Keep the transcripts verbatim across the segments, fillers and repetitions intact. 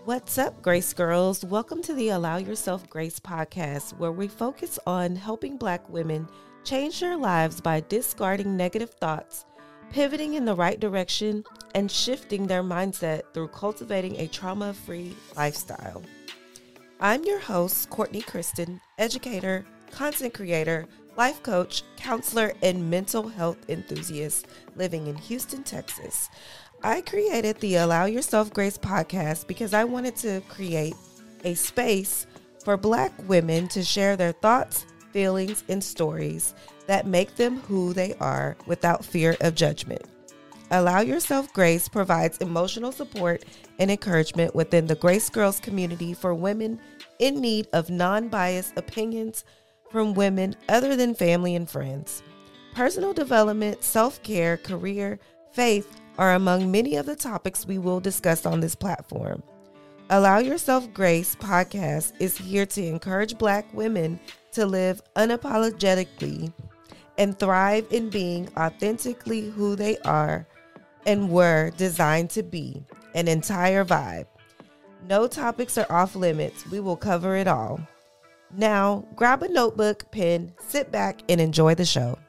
What's up, Grace Girls? Welcome to the Allow Yourself Grace podcast, where we focus on helping Black women change their lives by discarding negative thoughts, pivoting in the right direction, and shifting their mindset through cultivating a trauma-free lifestyle. I'm your host, Courtney Kristen, educator, content creator, life coach, counselor, and mental health enthusiast living in Houston, Texas. I created the Allow Yourself Grace podcast because I wanted to create a space for Black women to share their thoughts, feelings, and stories that make them who they are without fear of judgment. Allow Yourself Grace provides emotional support and encouragement within the Grace Girls community for women in need of non-biased opinions from women other than family and friends. Personal development, self-care, career, faith are among many of the topics we will discuss on this platform. Allow Yourself Grace podcast is here to encourage Black women to live unapologetically and thrive in being authentically who they are and were designed to be, an entire vibe. No topics are off limits. We will cover it all. Now, grab a notebook, pen, sit back, and enjoy the show.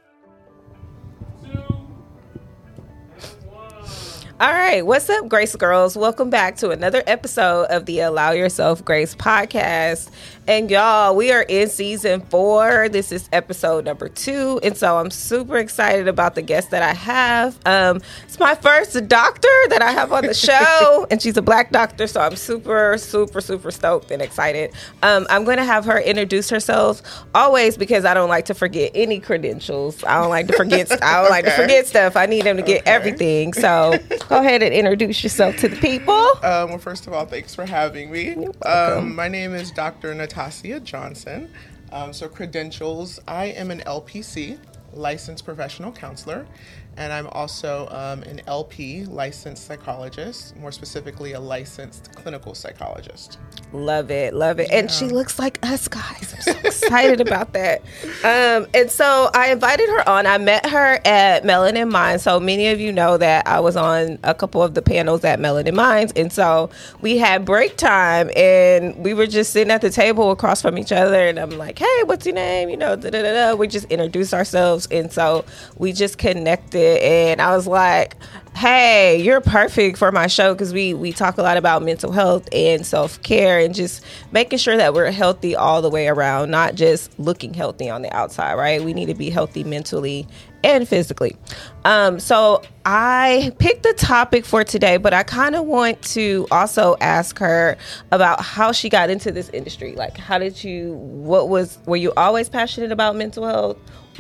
All right, what's up, Grace Girls? Welcome back to another episode of the Allow Yourself Grace podcast. And y'all, we are in season four. This is episode number two. And so I'm super excited about the guest that I have. Um, it's my first doctor that I have on the show, and she's a Black doctor. So I'm super, super, super stoked and excited. Um, I'm going to have her introduce herself always because I don't like to forget any credentials. I don't like to forget. I don't like okay. to forget stuff. I need them to get okay. everything. So go ahead and introduce yourself to the people. Um, well, first of all, thanks for having me. Um, my name is Doctor Natassia Johnson. Um, so credentials, I am an L P C, licensed professional counselor, and I'm also um, an L P, licensed psychologist, more specifically a licensed clinical psychologist. Love it, love it. Yeah. And she looks like us, guys. I'm so excited about that. Um, and so I invited her on. I met her at Melanin Minds. So many of you know that I was on a couple of the panels at Melanin Minds. And so we had break time and we were just sitting at the table across from each other. And I'm like, hey, what's your name? You know, da da da da. We just introduced ourselves. And so we just connected. And I was like, hey, you're perfect for my show because we, we talk a lot about mental health and self-care and just making sure that we're healthy all the way around, not just looking healthy on the outside, right? We need to be healthy mentally and physically. Um, so I picked the topic for today, but I kind of want to also ask her about how she got into this industry. Like, how did you, what was, were you always passionate about mental health?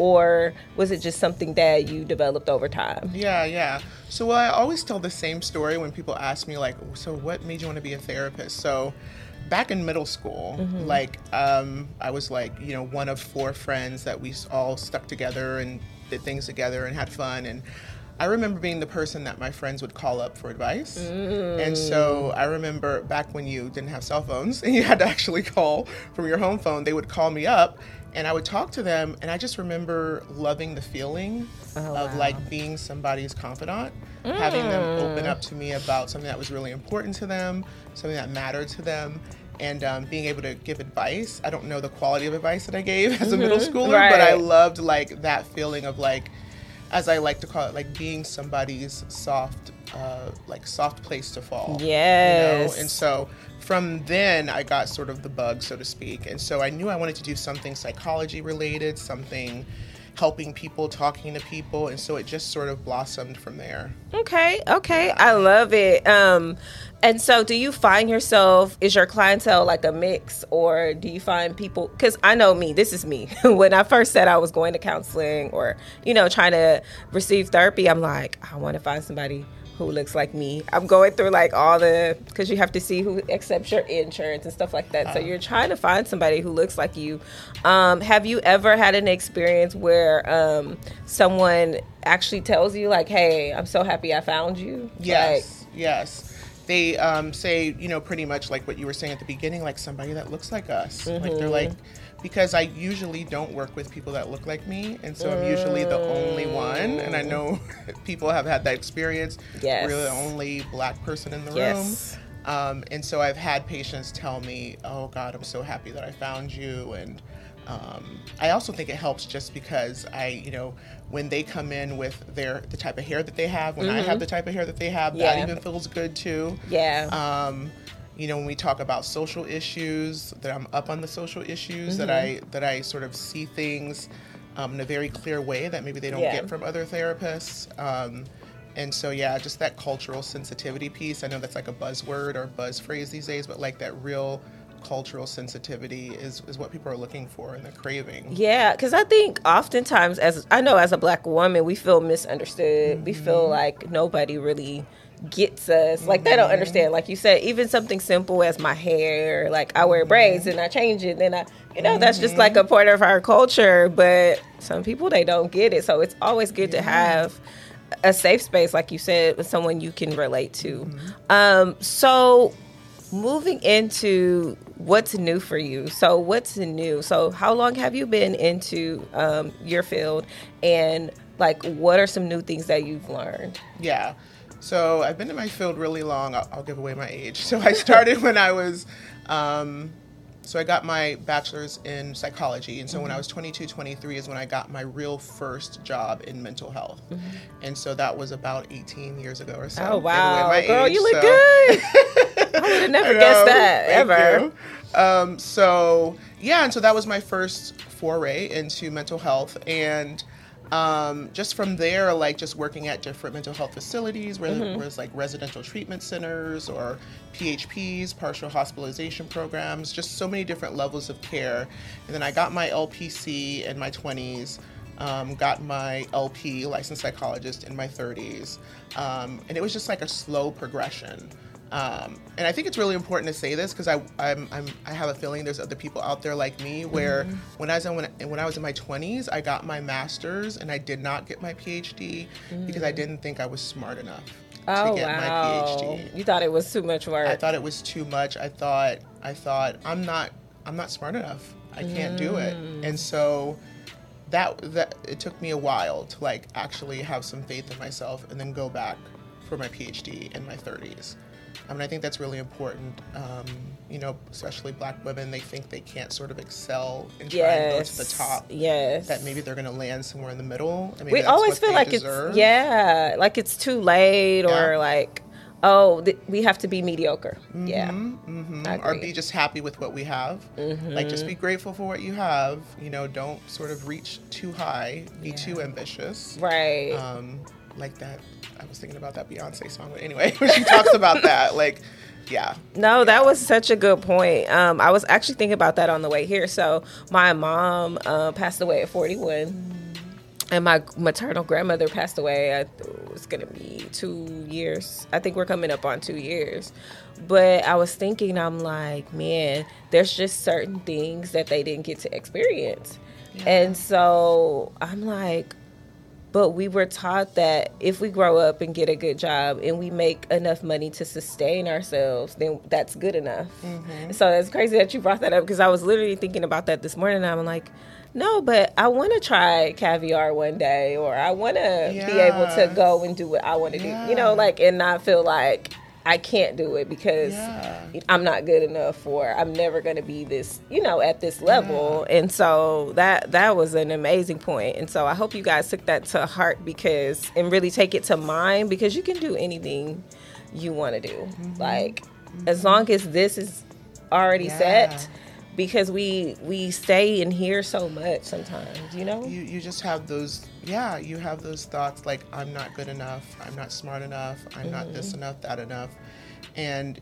Or was it just something that you developed over time? Yeah, yeah. So well, I always tell the same story when people ask me, like, so what made you want to be a therapist? So back in middle school, mm-hmm. like, um, I was like, you know, one of four friends that we all stuck together and did things together and had fun. And I remember being the person that my friends would call up for advice. Mm. And so I remember back when you didn't have cell phones and you had to actually call from your home phone, they would call me up. And I would talk to them, and I just remember loving the feeling oh, of, wow. like, being somebody's confidant, mm. having them open up to me about something that was really important to them, something that mattered to them, and um, being able to give advice. I don't know the quality of advice that I gave as a mm-hmm. middle schooler, right. but I loved, like, that feeling of, like, as I like to call it, like, being somebody's soft, uh, like, soft place to fall. Yes. You know? And so from then, I got sort of the bug, so to speak. And so I knew I wanted to do something psychology related, something helping people, talking to people. And so it just sort of blossomed from there. Okay. Okay. Yeah. I love it. Um, and so do you find yourself, is your clientele like a mix, or do you find people, because I know me, this is me. When I first said I was going to counseling or, you know, trying to receive therapy, I'm like, I want to find somebody who looks like me. I'm going through like all the, because you have to see who accepts your insurance and stuff like that. Uh, so you're trying to find somebody who looks like you. Um, have you ever had an experience where um, someone actually tells you like, hey, I'm so happy I found you? Yes, like, yes. They um, say, you know, pretty much like what you were saying at the beginning, like somebody that looks like us. Mm-hmm. Like they're like, because I usually don't work with people that look like me, and so I'm usually the only one, and I know people have had that experience. Yes. We're the only Black person in the yes. room. Um, and so I've had patients tell me, oh God, I'm so happy that I found you. And um, I also think it helps just because I, you know, when they come in with their, the type of hair that they have, when mm-hmm. I have the type of hair that they have, yeah. that even feels good too. Yeah. Um, you know, when we talk about social issues, that I'm up on the social issues, mm-hmm. that I, that I sort of see things um, in a very clear way that maybe they don't yeah. get from other therapists. Um, And so, yeah, just that cultural sensitivity piece. I know that's like a buzzword or buzz phrase these days, but like that real cultural sensitivity is, is what people are looking for and they're craving. Yeah, because I think oftentimes, as I know as a Black woman, we feel misunderstood. Mm-hmm. We feel like nobody really gets us. Like, mm-hmm. they don't understand. Like you said, even something simple as my hair. Like, I wear mm-hmm. braids and I change it. And I, you know, mm-hmm. that's just like a part of our culture. But some people, they don't get it. So it's always good yeah. to have a safe space, like you said, with someone you can relate to. Mm-hmm. Um, so moving into what's new for you. So what's new? So how long have you been into um, your field, and like, what are some new things that you've learned? Yeah. So I've been in my field really long. I'll, I'll give away my age. So I started when I was, um, so I got my bachelor's in psychology. And so mm-hmm. when I was twenty-two, twenty-three is when I got my real first job in mental health. Mm-hmm. And so that was about eighteen years ago or so. Oh, wow. Girl, age, you look so. good. I would have never guessed that, Thank ever. You. Um, so, yeah, and so that was my first foray into mental health. And um, just from there, like just working at different mental health facilities where mm-hmm. there's like residential treatment centers or P H Ps, partial hospitalization programs, just so many different levels of care. And then I got my L P C in my twenties, um, got my L P, licensed psychologist, in my thirties. Um, and it was just like a slow progression. Um, and I think it's really important to say this because I I'm, I'm I have a feeling there's other people out there like me where mm-hmm. when I was in, when, when I was in my twenties, I got my master's and I did not get my P H D mm. because I didn't think I was smart enough oh, to get wow. my P H D. You thought it was too much work. I thought it was too much. I thought I thought I'm not I'm not smart enough. I can't mm. do it. And so that that it took me a while to like actually have some faith in myself and then go back for my P H D in my thirties. I mean, I think that's really important. Um, you know, especially Black women, they think they can't sort of excel and try yes. and go to the top. Yes. That maybe they're going to land somewhere in the middle. I mean, we that's always what feel they like deserve. it's yeah, like it's too late yeah. or like, oh, th- we have to be mediocre. Mm-hmm, yeah, mm-hmm. Or be just happy with what we have. Mm-hmm. Like, just be grateful for what you have. You know, don't sort of reach too high, be yeah. too ambitious. Right. Um, like that. I was thinking about that Beyonce song, but anyway, when she talks about that, like, yeah. No, that was such a good point. Um, I was actually thinking about that on the way here. So my mom uh, passed away at forty-one, and my maternal grandmother passed away. I, it was going to be two years. I think we're coming up on two years. But I was thinking, I'm like, man, there's just certain things that they didn't get to experience. Yeah. And so I'm like, but we were taught that if we grow up and get a good job and we make enough money to sustain ourselves, then that's good enough. Mm-hmm. So it's crazy that you brought that up because I was literally thinking about that this morning. And I'm like, no, but I want to try caviar one day, or I want to yeah. be able to go and do what I want to yeah. do, you know, like, and not feel like I can't do it because yeah. I'm not good enough, or I'm never going to be this, you know, at this level. Yeah. And so that that was an amazing point. And so I hope you guys took that to heart because, and really take it to mind, because you can do anything you want to do. Mm-hmm. Like, mm-hmm. as long as this is already yeah. set, because we we stay in here so much sometimes, you know? You you just have those, yeah, you have those thoughts like, I'm not good enough, I'm not smart enough, I'm mm-hmm. not this enough, that enough. And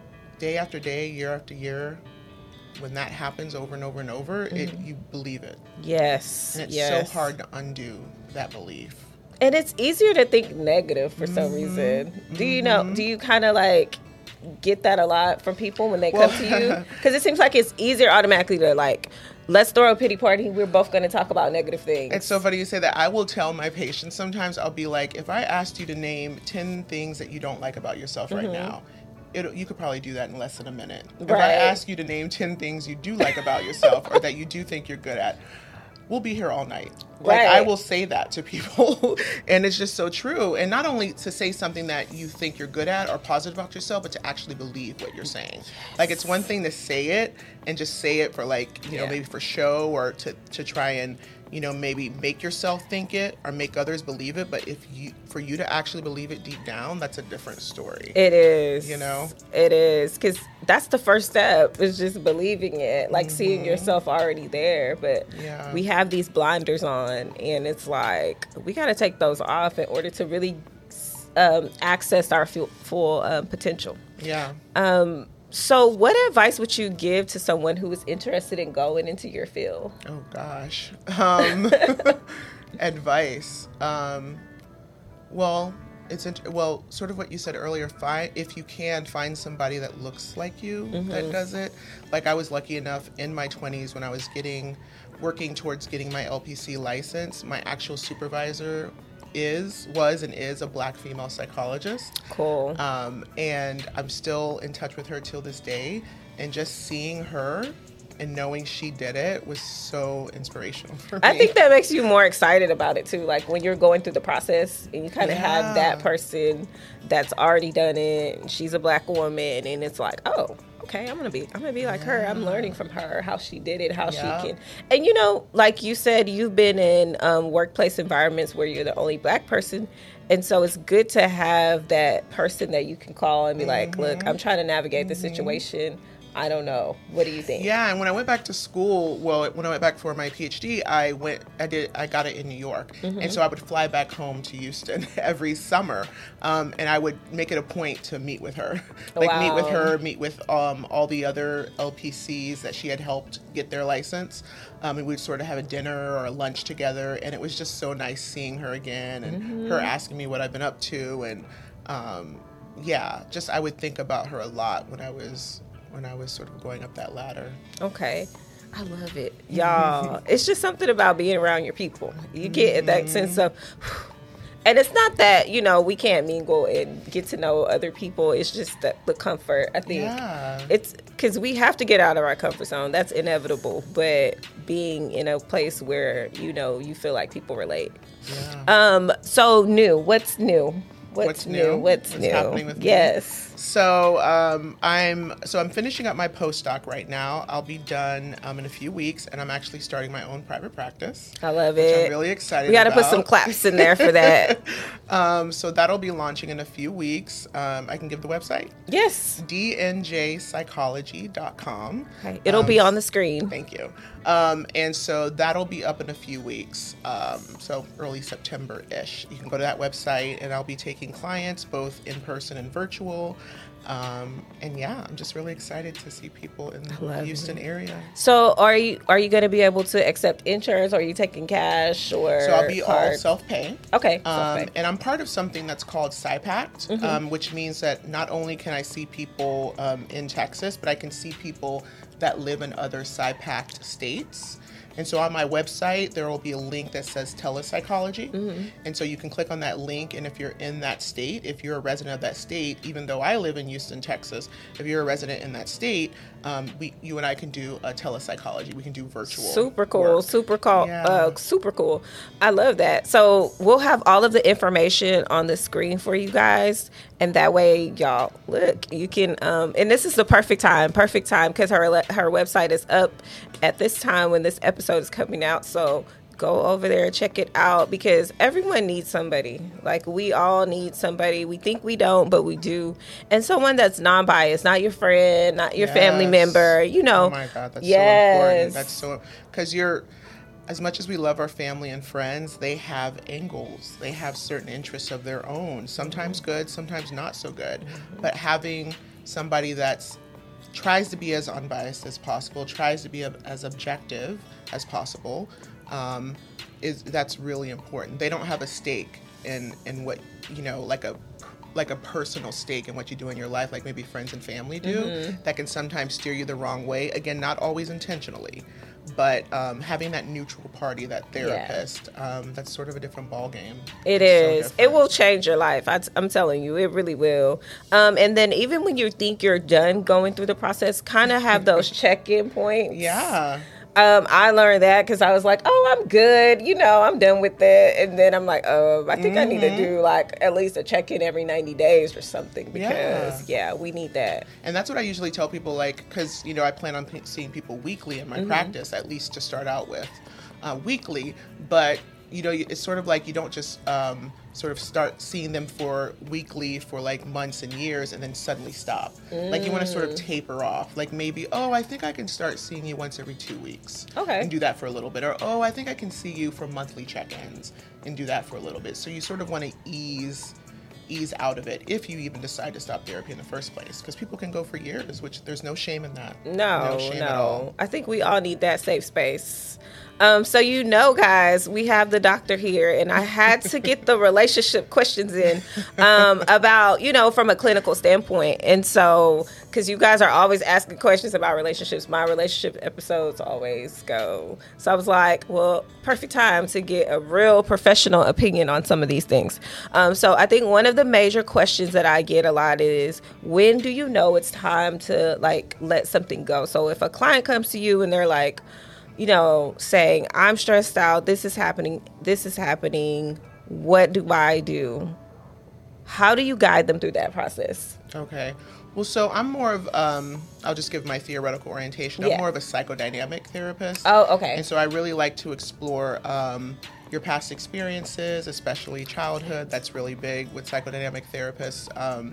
day after day, year after year, when that happens over and over and over, mm-hmm. it you believe it. Yes. And it's yes. so hard to undo that belief. And it's easier to think negative for mm-hmm. some reason. Do you know, do you kind of like get that a lot from people when they well, come to you? Because it seems like it's easier automatically to like, let's throw a pity party. We're both going to talk about negative things. It's so funny you say that. I will tell my patients sometimes, I'll be like, if I asked you to name ten things that you don't like about yourself mm-hmm. right now, it, you could probably do that in less than a minute. Right. If I ask you to name ten things you do like about yourself or that you do think you're good at, we'll be here all night. Like, right. I will say that to people. And it's just so true. And not only to say something that you think you're good at or positive about yourself, but to actually believe what you're saying. Yes. Like, it's one thing to say it and just say it for, like, you yeah. know, maybe for show or to, to try and, you know, maybe make yourself think it or make others believe it. But if you, for you to actually believe it deep down, that's a different story. It is. You know? It is. Because that's the first step, is just believing it, like mm-hmm. seeing yourself already there. But yeah. we have these blinders on, and it's like, we got to take those off in order to really um, access our full, full um, potential. Yeah. Um. So what advice would you give to someone who is interested in going into your field? Oh, gosh. Um, advice. Um, well, it's int- well, sort of what you said earlier. Find, if you can, find somebody that looks like you mm-hmm. that does it. Like, I was lucky enough in my twenties when I was getting, working towards getting my L P C license, my actual supervisor is, was and is a Black female psychologist. Cool. Um, and I'm still in touch with her till this day. And just seeing her and knowing she did it was so inspirational for me. I think that makes you more excited about it too. Like, when you're going through the process and you kind of yeah. have that person that's already done it, and she's a Black woman, and it's like, oh, okay, I'm gonna be, I'm gonna be like yeah. her. I'm learning from her how she did it, how yeah. she can. And you know, like you said, you've been in um, workplace environments where you're the only Black person, and so it's good to have that person that you can call and be mm-hmm. like, look, I'm trying to navigate mm-hmm. the situation. I don't know. What do you think? Yeah, and when I went back to school, well, when I went back for my PhD, I went, I did, I got it in New York, mm-hmm. and so I would fly back home to Houston every summer, um, and I would make it a point to meet with her, like wow. meet with her, meet with um, all the other L P Cs that she had helped get their license, um, and we'd sort of have a dinner or a lunch together, and it was just so nice seeing her again, and mm-hmm. her asking me what I've been up to, and um, yeah, just I would think about her a lot when I was. when I was sort of going up that ladder. Okay. I love it. Y'all, it's just something about being around your people. You get mm-hmm. that sense of, and it's not that, you know, we can't mingle and get to know other people. It's just the, the comfort, I think. Yeah. It's because we have to get out of our comfort zone. That's inevitable. But being in a place where, you know, you feel like people relate. Yeah. Um. So new. What's new? What's, What's new? new? What's, What's new? Happening with yes. Me? So um, I'm so I'm finishing up my postdoc right now. I'll be done um, in a few weeks, and I'm actually starting my own private practice. I love it. I'm really excited. We got to put some claps in there for that. um, so that'll be launching in a few weeks. Um, I can give the website. Yes. D N J psychology dot com. Okay. It'll um, be on the screen. Thank you. Um, and so that'll be up in a few weeks. Um, so early September-ish. You can go to that website, and I'll be taking clients both in person and virtual. Um, and yeah, I'm just really excited to see people in the Houston it. area. So are you are you going to be able to accept insurance, or are you taking cash or So I'll be card? all self-pay. Okay. Um, self-pay. And I'm part of something that's called SciPact, mm-hmm. um, which means that not only can I see people um, in Texas, but I can see people that live in other SciPact states. And so on my website, there will be a link that says telepsychology. Mm-hmm. And so you can click on that link. And if you're in that state, if you're a resident of that state, even though I live in Houston, Texas, if you're a resident in that state, um, we, you and I can do a telepsychology. We can do virtual. Super cool. Work. Super cool. Yeah. Uh, super cool. I love that. So we'll have all of the information on the screen for you guys. And that way, y'all, look, you can, um, and this is the perfect time, perfect time, because her her website is up at this time when this episode is coming out. So go over there and check it out, because everyone needs somebody. Like, we all need somebody. We think we don't, but we do. And someone that's non-biased, not your friend, not your yes. family member, you know. Oh my God, that's yes. so important. That's so, because you're, as much as we love our family and friends, they have angles. They have certain interests of their own. Sometimes good, sometimes not so good. Mm-hmm. But having somebody that's tries to be as unbiased as possible, tries to be a, as objective as possible, um, is that's really important. They don't have a stake in in what, you know, like a like a personal stake in what you do in your life, like maybe friends and family do, mm-hmm. that can sometimes steer you the wrong way. Again, not always intentionally. But um, having that neutral party, that therapist, yeah. um, that's sort of a different ballgame. It it's is. So it will change your life. I, I'm telling you, it really will. Um, and then even when you think you're done going through the process, kind of have those check-in points. Yeah. Um, I learned that because I was like, oh, I'm good. You know, I'm done with it. And then I'm like, oh, I think mm-hmm. I need to do like at least a check-in every ninety days or something because, yeah, yeah we need that. And that's what I usually tell people, like, because, you know, I plan on p- seeing people weekly in my mm-hmm. practice, at least to start out with, uh, weekly. But, you know, it's sort of like you don't just um, sort of start seeing them for weekly for like months and years and then suddenly stop. Mm. Like you want to sort of taper off. Like maybe, oh, I think I can start seeing you once every two weeks. Okay. And do that for a little bit. Or, oh, I think I can see you for monthly check-ins and do that for a little bit. So you sort of want to ease ease out of it if you even decide to stop therapy in the first place. Because people can go for years, which there's no shame in that. No, no. Shame no. At all. I think we all need that safe space. Um, so, you know, guys, we have the doctor here, and I had to get the relationship questions in um, about, you know, from a clinical standpoint. And so, because you guys are always asking questions about relationships, my relationship episodes always go. So I was like, well, perfect time to get a real professional opinion on some of these things. Um, so I think one of the major questions that I get a lot is, when do you know it's time to, like, let something go? So if a client comes to you and they're like, you know, saying, I'm stressed out, this is happening, this is happening, what do I do? How do you guide them through that process? Okay. Well, so I'm more of, um, I'll just give my theoretical orientation. I'm yeah. more of a psychodynamic therapist. Oh, okay. And so I really like to explore um, your past experiences, especially childhood. That's really big with psychodynamic therapists. Um,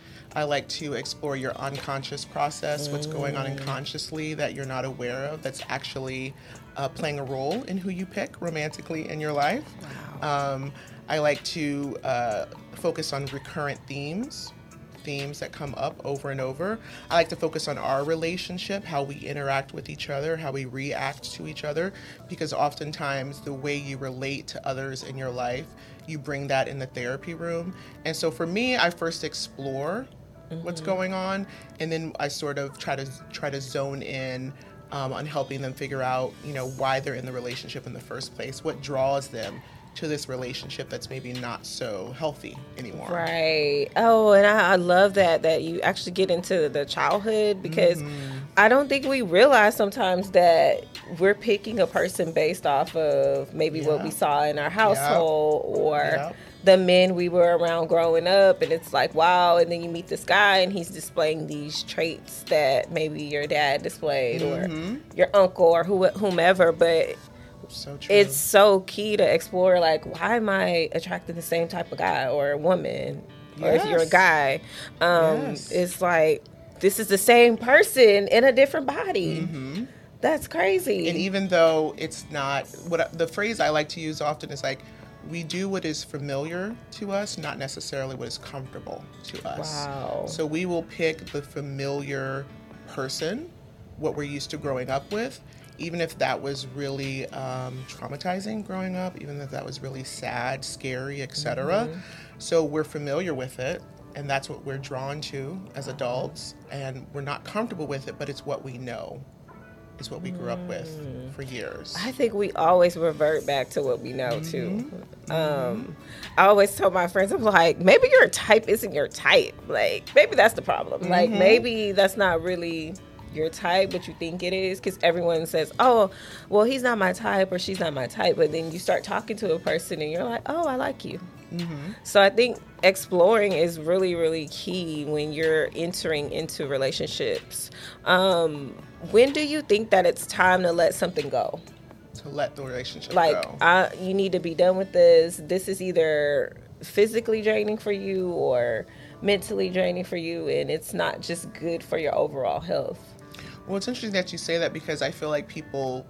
I like to explore your unconscious process, what's going on unconsciously that you're not aware of, that's actually uh, playing a role in who you pick romantically in your life. Wow. Um, I like to uh, focus on recurrent themes, themes that come up over and over. I like to focus on our relationship, how we interact with each other, how we react to each other, because oftentimes the way you relate to others in your life, you bring that in the therapy room. And so for me, I first explore Mm-hmm. what's going on, and then I sort of try to try to zone in um, on helping them figure out, you know, why they're in the relationship in the first place, what draws them to this relationship that's maybe not so healthy anymore. Right. Oh, and I, I love that that you actually get into the childhood, because mm-hmm. I don't think we realize sometimes that we're picking a person based off of maybe yeah. what we saw in our household yeah. or yeah. the men we were around growing up, and it's like, wow, and then you meet this guy and he's displaying these traits that maybe your dad displayed mm-hmm. or your uncle or who, whomever, but so true. It's so key to explore, like, why am I attracted to the same type of guy or a woman? Yes. Or if you're a guy, um, yes. it's like, this is the same person in a different body. Mm-hmm. That's crazy. And even though it's not, what the phrase I like to use often is like, we do what is familiar to us, not necessarily what is comfortable to us. Wow. So we will pick the familiar person, what we're used to growing up with, even if that was really um, traumatizing growing up, even if that was really sad, scary, et cetera. Mm-hmm. So we're familiar with it, and that's what we're drawn to as adults, and we're not comfortable with it, but it's what we know. Is what we grew up with for years. I think we always revert back to what we know, mm-hmm. too. Um, I always tell my friends, I'm like, maybe your type isn't your type. Like, maybe that's the problem. Mm-hmm. Like, maybe that's not really your type, but you think it is, because everyone says, oh, well, he's not my type or she's not my type. But then you start talking to a person and you're like, oh, I like you. Mm-hmm. So I think exploring is really, really key when you're entering into relationships. Um, when do you think that it's time to let something go? To let the relationship like, go? Like, you need to be done with this. This is either physically draining for you or mentally draining for you, and it's not just good for your overall health. Well, it's interesting that you say that, because I feel like people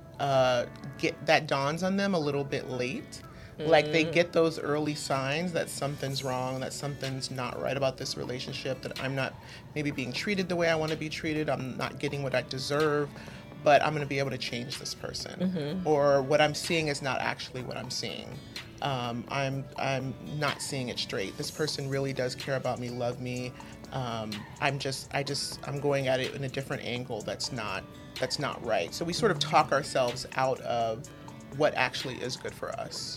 uh, get that dawns on them a little bit late. Mm-hmm. Like they get those early signs that something's wrong, that something's not right about this relationship, that I'm not maybe being treated the way I want to be treated, I'm not getting what I deserve, but I'm going to be able to change this person. Mm-hmm. Or what I'm seeing is not actually what I'm seeing. Um, I'm I'm not seeing it straight. This person really does care about me, love me. Um, I'm just I just I'm going at it in a different angle that's not that's not right. So we sort of talk ourselves out of what actually is good for us.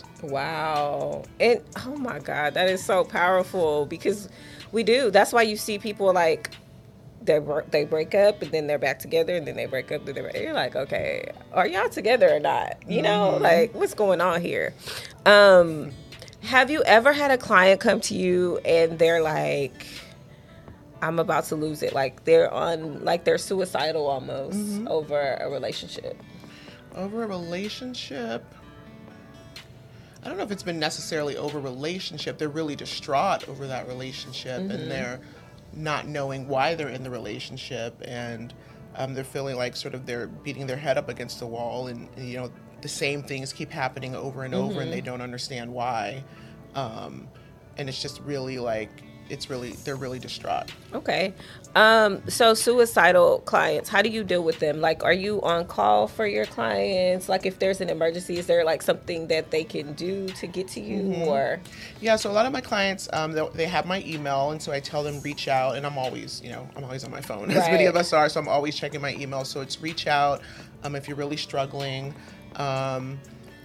Wow. And oh my God, that is so powerful, because we do. That's why you see people like they they break up and then they're back together and then they break up and then they're, you're like, okay, are y'all together or not? You know, mm-hmm. like what's going on here? Um, have you ever had a client come to you and they're like, I'm about to lose it. Like they're on, like they're suicidal almost mm-hmm. over a relationship. Over a relationship? I don't know if it's been necessarily over relationship. They're really distraught over that relationship mm-hmm. and they're not knowing why they're in the relationship, and um, they're feeling like sort of they're beating their head up against the wall, and, and you know, the same things keep happening over and over mm-hmm. and they don't understand why. Um, and it's just really like, it's really, they're really distraught. Okay. Um, so suicidal clients, how do you deal with them? Like, are you on call for your clients? Like, if there's an emergency, is there like something that they can do to get to you mm-hmm. or? Yeah. So a lot of my clients, um, they have my email. And so I tell them reach out, and I'm always, you know, I'm always on my phone as right. many of us are. So I'm always checking my email. So it's reach out um, if you're really struggling. Um,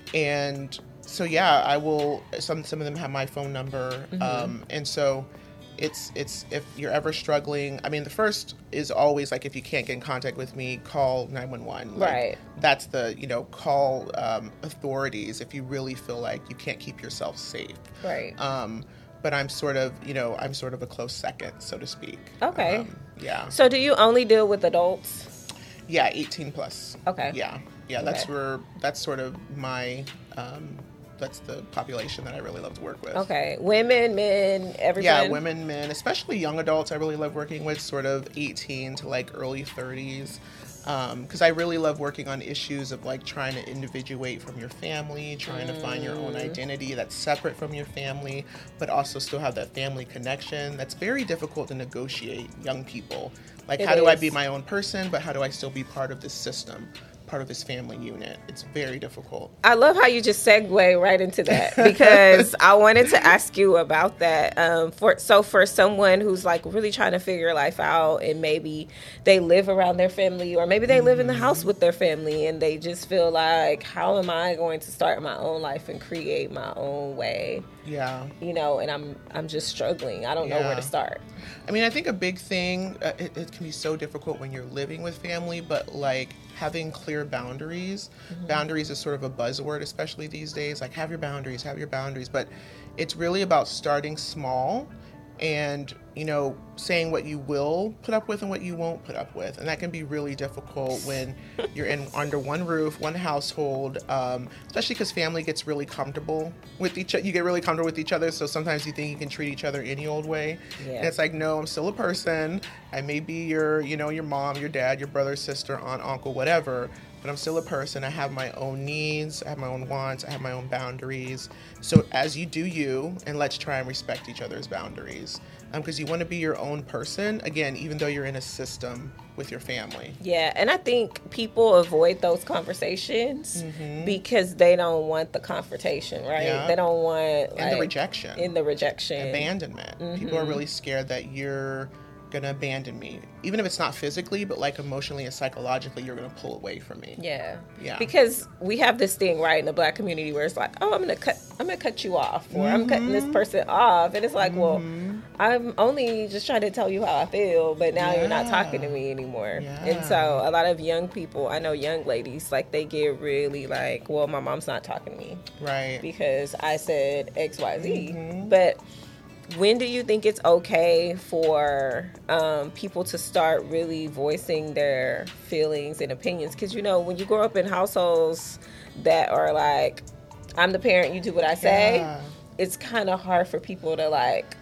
and so, yeah, I will, some, some of them have my phone number. Mm-hmm. Um, and so It's, it's, if you're ever struggling, I mean, the first is always like, if you can't get in contact with me, call nine one one. Like, right. That's the, you know, call um, authorities if you really feel like you can't keep yourself safe. Right. Um, but I'm sort of, you know, I'm sort of a close second, so to speak. Okay. Um, yeah. So do you only deal with adults? Yeah, eighteen plus. Okay. Yeah. Yeah, okay. that's where, that's sort of my, um, that's the population that I really love to work with. Okay. Women, men, everyone? Yeah, women, men, especially young adults I really love working with, sort of eighteen to like early thirties. Because um, I really love working on issues of like trying to individuate from your family, trying mm. to find your own identity that's separate from your family, but also still have that family connection. That's very difficult to negotiate, young people. Like, it how is. do I be my own person, but how do I still be part of this system? Part of this family unit. It's very difficult. I love how you just segue right into that, because I wanted to ask you about that. Um, for so for someone who's like really trying to figure life out, and maybe they live around their family, or maybe they live in the house with their family, and they just feel like, how am I going to start my own life and create my own way? Yeah. You know, and I'm I'm just struggling. I don't yeah. know where to start. I mean, I think a big thing, uh, it, it can be so difficult when you're living with family, but like having clear boundaries. Mm-hmm. Boundaries is sort of a buzzword, especially these days. Like, have your boundaries, have your boundaries. But it's really about starting small and, you know, saying what you will put up with and what you won't put up with. And that can be really difficult when you're in under one roof, one household, um, especially because family gets really comfortable with each other. You get really comfortable with each other. So sometimes you think you can treat each other any old way. Yeah. And it's like, no, I'm still a person. I may be your, you know, your mom, your dad, your brother, sister, aunt, uncle, whatever. But I'm still a person. I have my own needs. I have my own wants. I have my own boundaries. So as you do you, and let's try and respect each other's boundaries. Because um, you want to be your own person, again, even though you're in a system with your family. Yeah, and I think people avoid those conversations mm-hmm. because they don't want the confrontation, right? Yeah. They don't want... And like, the rejection. In the rejection. Abandonment. Mm-hmm. People are really scared that you're going to abandon me. Even if it's not physically, but like emotionally and psychologically, you're going to pull away from me. Yeah. Yeah. Because we have this thing, right, in the Black community where it's like, oh, I'm going to cut I'm going to cut you off, or mm-hmm. I'm cutting this person off. And it's like, mm-hmm. well, I'm only just trying to tell you how I feel, but now yeah. you're not talking to me anymore. Yeah. And so a lot of young people, I know young ladies, like they get really like, well, my mom's not talking to me. Right. Because I said X, Y, Z. Mm-hmm. But when do you think it's okay for um, people to start really voicing their feelings and opinions? Because, you know, when you grow up in households that are like, I'm the parent, you do what I say, yeah. it's kind of hard for people to like...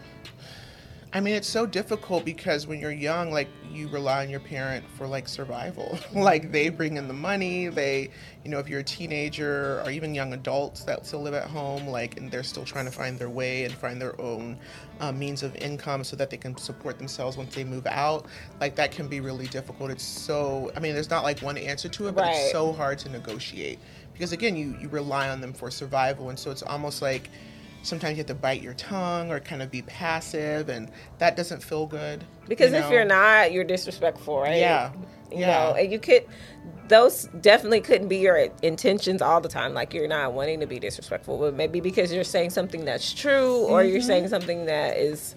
I mean, it's so difficult because when you're young, like, you rely on your parent for, like, survival. Like, they bring in the money, they, you know, if you're a teenager or even young adults that still live at home, like, and they're still trying to find their way and find their own um, means of income so that they can support themselves once they move out, like, that can be really difficult. It's so, I mean, there's not, like, one answer to it, but right. it's so hard to negotiate. Because, again, you, you rely on them for survival, and so it's almost like sometimes you have to bite your tongue or kind of be passive, and that doesn't feel good. Because you if know? you're not, you're disrespectful, right? Yeah. You yeah. know, and you could, those definitely couldn't be your intentions all the time. Like, you're not wanting to be disrespectful, but maybe because you're saying something that's true, or mm-hmm. you're saying something that is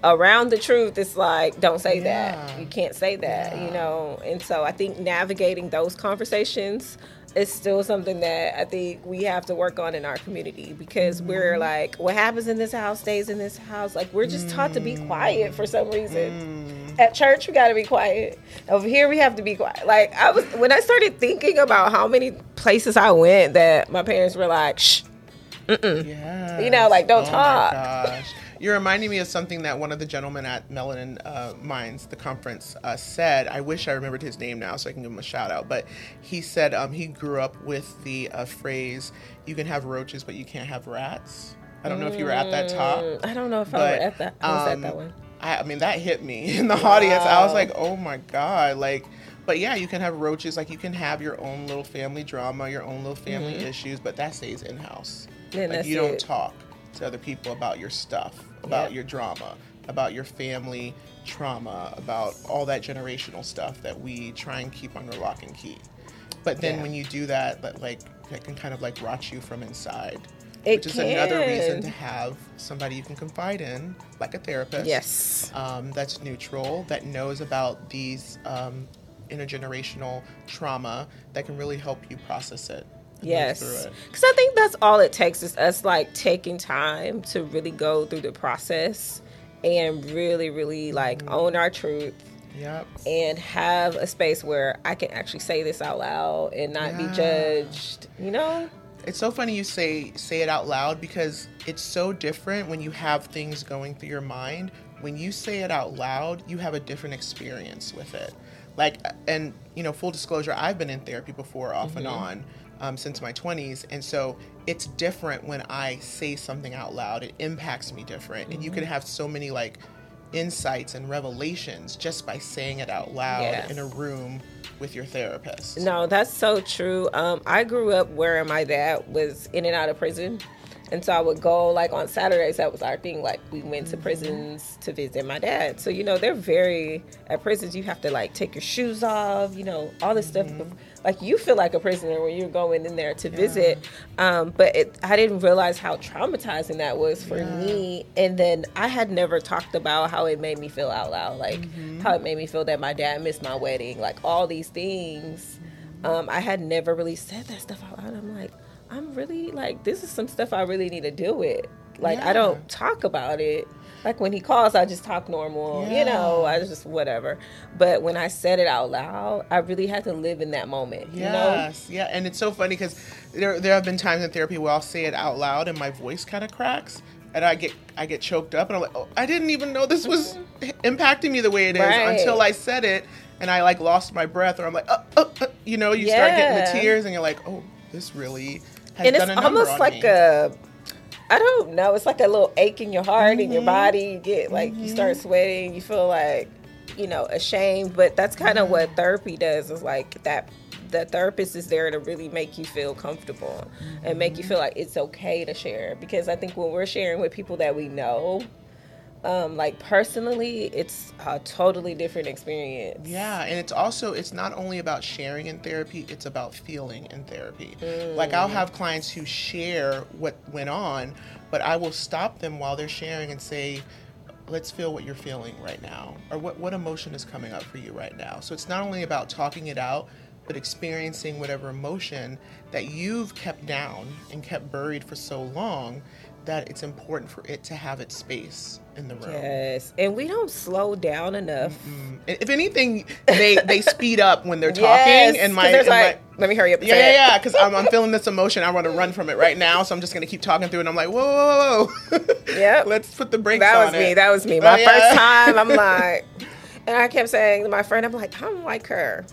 around the truth, it's like, don't say Yeah. that. You can't say that, Yeah. you know? And so I think navigating those conversations is still something that I think we have to work on in our community, because mm-hmm. we're like, what happens in this house stays in this house. Like, we're just mm. taught to be quiet for some reason. Mm. At church, we got to be quiet. Over here, we have to be quiet. Like, I was, when I started thinking about how many places I went that my parents were like, shh, mm-mm. Yes. You know, like, don't oh talk. My gosh. You're reminding me of something that one of the gentlemen at Melanin uh, Minds, the conference, uh, said. I wish I remembered his name now so I can give him a shout out. But he said um, he grew up with the uh, phrase, you can have roaches, but you can't have rats. I don't know if you were at that talk. I don't know if but, I was at that, I was um, at that one. I, I mean, that hit me in the wow. audience. I was like, oh my God. Like, but yeah, you can have roaches. Like, you can have your own little family drama, your own little family mm-hmm. issues, but that stays in-house. Yeah, like, you don't it. talk to other people about your stuff, about yeah. your drama, about your family trauma, about all that generational stuff that we try and keep under lock and key. But then yeah. when you do that, that like that can kind of like rot you from inside. It which is can. another reason to have somebody you can confide in, like a therapist. Yes. Um, that's neutral, that knows about these um, intergenerational trauma, that can really help you process it. Yes, because I think that's all it takes, is us like taking time to really go through the process and really, really like mm-hmm. own our truth. Yep. And have a space where I can actually say this out loud and not yeah. be judged, you know? It's so funny you say say it out loud, because it's so different when you have things going through your mind. When you say it out loud, you have a different experience with it. Like, and you know, full disclosure, I've been in therapy before, off mm-hmm. and on. Um, since my twenties, and so it's different when I say something out loud. It impacts me different, mm-hmm. and you can have so many like insights and revelations just by saying it out loud yes. in a room with your therapist. No, that's so true. Um, I grew up where my dad was in and out of prison. And so I would go, like, on Saturdays, that was our thing. Like, we went to prisons to visit my dad. So, you know, they're very, at prisons, you have to, like, take your shoes off, you know, all this mm-hmm. stuff. Like, you feel like a prisoner when you're going in there to yeah. visit. Um, but it, I didn't realize how traumatizing that was for yeah. me. And then I had never talked about how it made me feel out loud. Like, mm-hmm. how it made me feel that my dad missed my wedding. Like, all these things. Mm-hmm. Um, I had never really said that stuff out loud. I'm like, I'm really, like, this is some stuff I really need to deal with. Like, yeah. I don't talk about it. Like, when he calls, I just talk normal. Yeah. You know, I just, whatever. But when I said it out loud, I really had to live in that moment, yes. you know? Yes, yeah. And it's so funny because there there have been times in therapy where I'll say it out loud and my voice kind of cracks. And I get I get choked up. And I'm like, oh, I didn't even know this was impacting me the way it is right. until I said it. And I, like, lost my breath. Or I'm like, oh, oh, oh. You know, you yeah. start getting the tears. And you're like, oh, this really... Has and it's almost like me. a, I don't know, it's like a little ache in your heart, mm-hmm. in your body. You get like, mm-hmm. you start sweating, you feel like, you know, ashamed. But that's kind of mm-hmm. what therapy does, is like that, the therapist is there to really make you feel comfortable mm-hmm. and make you feel like it's okay to share. Because I think when we're sharing with people that we know, Um, like, personally, it's a totally different experience. Yeah, and it's also, it's not only about sharing in therapy, it's about feeling in therapy. Mm. Like, I'll have clients who share what went on, but I will stop them while they're sharing and say, let's feel what you're feeling right now, or what, what emotion is coming up for you right now. So it's not only about talking it out, but experiencing whatever emotion that you've kept down and kept buried for so long, that it's important for it to have its space in the room. Yes, and we don't slow down enough. Mm-mm. If anything, they they speed up when they're talking. Yes, and my, and like, my let me hurry up. And yeah, say yeah, yeah. Because I'm, I'm feeling this emotion. I want to run from it right now, so I'm just gonna keep talking through it. And I'm like, whoa, whoa, whoa. Yep. Let's put the brakes that on was it. me. That was me. My oh, yeah. first time, I'm like. And I kept saying to my friend, I'm like, I don't like her.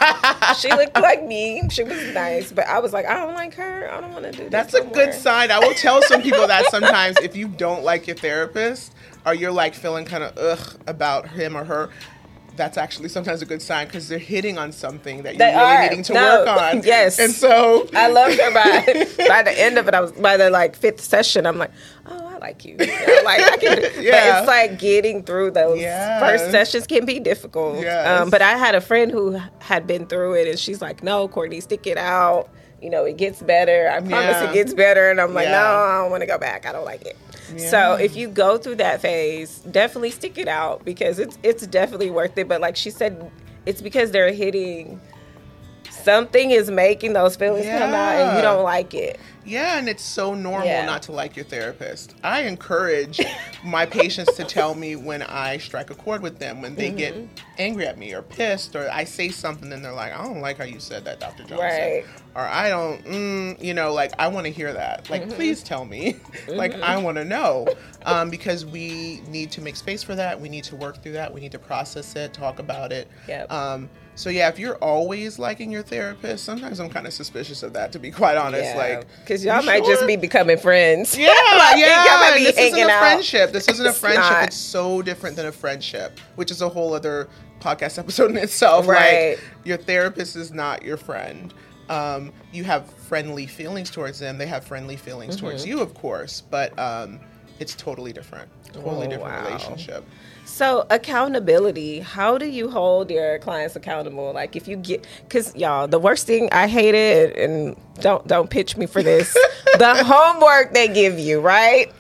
She looked like me. She was nice. But I was like, I don't like her. I don't want to do this. That's a no good more. sign. I will tell some people that sometimes if you don't like your therapist, or you're like feeling kind of ugh about him or her, that's actually sometimes a good sign, because they're hitting on something that you're they really are. needing to no. work on. Yes. And so I loved her by by the end of it. I was by the like fifth session. I'm like, oh, I like you. You know, like I can. Yeah. But it's like getting through those yes. first sessions can be difficult. Yes. Um, but I had a friend who had been through it, and she's like, no, Courtney, stick it out. You know, it gets better. I promise yeah. it gets better. And I'm like, yeah. no, I don't want to go back. I don't like it. Yeah. So if you go through that phase, definitely stick it out because it's it's definitely worth it. But like she said, it's because they're hitting, something is making those feelings yeah. come out and you don't like it. Yeah, and it's so normal yeah. not to like your therapist. I encourage my patients to tell me when I strike a chord with them, when they mm-hmm. get angry at me or pissed, or I say something and they're like, I don't like how you said that, Doctor Johnson. Right. Or I don't, mm, you know, like, I want to hear that. Like, mm-hmm. please tell me. Mm-hmm. Like, I want to know. Um, because we need to make space for that. We need to work through that. We need to process it, talk about it. Yep. Um, so, yeah, if you're always liking your therapist, sometimes I'm kind of suspicious of that, to be quite honest. Yeah. Like, because y'all might sure? just be becoming friends. Yeah, like, yeah. Y'all might be this hanging isn't a out. friendship. This isn't a It's friendship. not. It's so different than a friendship, which is a whole other podcast episode in itself. Right. Like, your therapist is not your friend. Um, you have friendly feelings towards them. They have friendly feelings mm-hmm. towards you, of course, but um, it's totally different. Totally oh, different wow. relationship. So accountability, how do you hold your clients accountable? Like if you get, because y'all, the worst thing I hated, and don't don't pitch me for this, the homework they give you, right?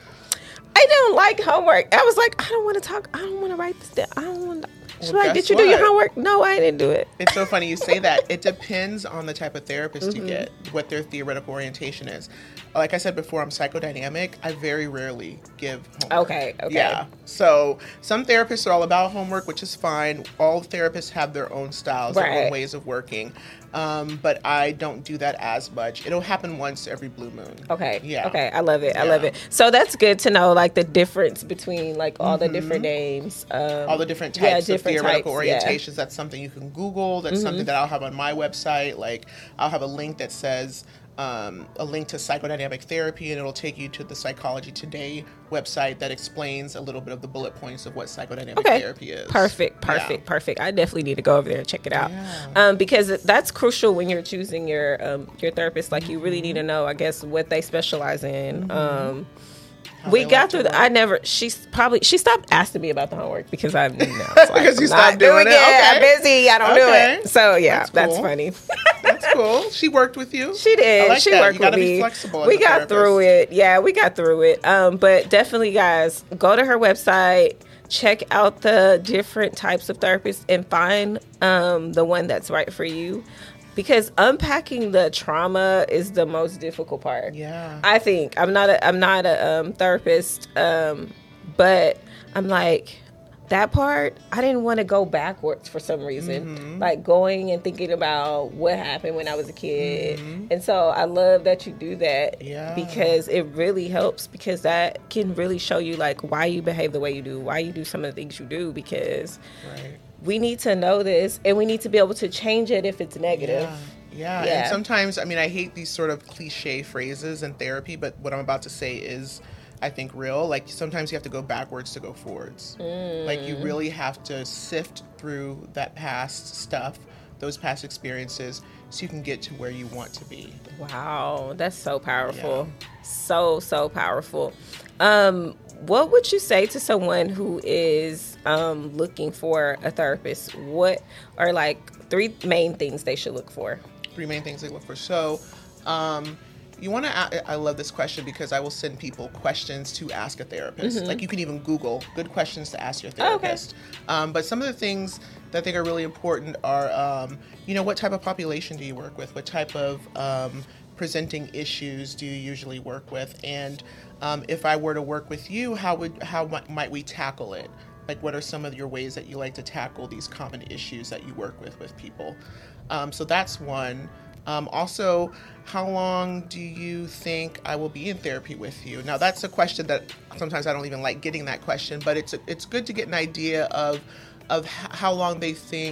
I don't like homework. I was like, I don't want to talk. I don't want to write this down. I don't want to. She's well, like, did you what? do your homework? No, I didn't do it. It's so funny you say that. It depends on the type of therapist mm-hmm. you get, what their theoretical orientation is. Like I said before, I'm psychodynamic. I very rarely give homework. Okay, okay. Yeah. So some therapists are all about homework, which is fine. All therapists have their own styles, right. their own ways of working. Um, but I don't do that as much. It'll happen once every blue moon. Okay. Yeah. Okay. I love it. I yeah. love it. So that's good to know, like the difference between like all mm-hmm. the different names, um, all the different types yeah, of different theoretical types, orientations. Yeah. That's something you can Google. That's mm-hmm. something that I'll have on my website. Like I'll have a link that says um, a link to psychodynamic therapy, and it'll take you to the Psychology Today website that explains a little bit of the bullet points of what psychodynamic okay. therapy is. Perfect, perfect, yeah. perfect. I definitely need to go over there and check it out, yeah. um, because that's crucial when you're choosing your um, your therapist. Like you really need to know, I guess, what they specialize in. Mm-hmm. Um, How we got like through. The, I never. She's probably. She stopped asking me about the homework because I. You know, it's like, because you I'm stopped not doing doing it. it. Okay. I'm busy. I don't okay. do it. So yeah, that's, that's, cool. that's funny. That's cool. She worked with you. She did. I like she that. worked you gotta with be me. Flexible we as a got therapist. through it. Yeah, we got through it. Um, but definitely, guys, go to her website. Check out the different types of therapists and find um, the one that's right for you. Because unpacking the trauma is the most difficult part. Yeah, I think I'm not a I'm not a um, therapist, um, but I'm like that part. I didn't want to go backwards for some reason, mm-hmm. like going and thinking about what happened when I was a kid. Mm-hmm. And so I love that you do that yeah. because it really helps. Because that can really show you like why you behave the way you do, why you do some of the things you do. Because. Right. We need to know this, and we need to be able to change it if it's negative. Yeah. Yeah. yeah. And sometimes, I mean, I hate these sort of cliche phrases in therapy, but what I'm about to say is, I think, real. Like, sometimes you have to go backwards to go forwards. Mm. Like, you really have to sift through that past stuff, those past experiences, so you can get to where you want to be. Wow. That's so powerful. Yeah. So, so powerful. Um, what would you say to someone who is um, looking for a therapist? What are like three main things they should look for? Three main things they look for. So, um, you want to, I love this question because I will send people questions to ask a therapist. Mm-hmm. Like you can even Google good questions to ask your therapist. Oh, okay. um, but some of the things that I think are really important are, um, you know, what type of population do you work with? What type of um, presenting issues do you usually work with? And um, if I were to work with you, how would how m- might we tackle it? Like, what are some of your ways that you like to tackle these common issues that you work with with people? Um, so that's one. Um, also, how long do you think I will be in therapy with you? Now, that's a question that sometimes I don't even like getting that question, but it's a, it's good to get an idea of of h- how long they think,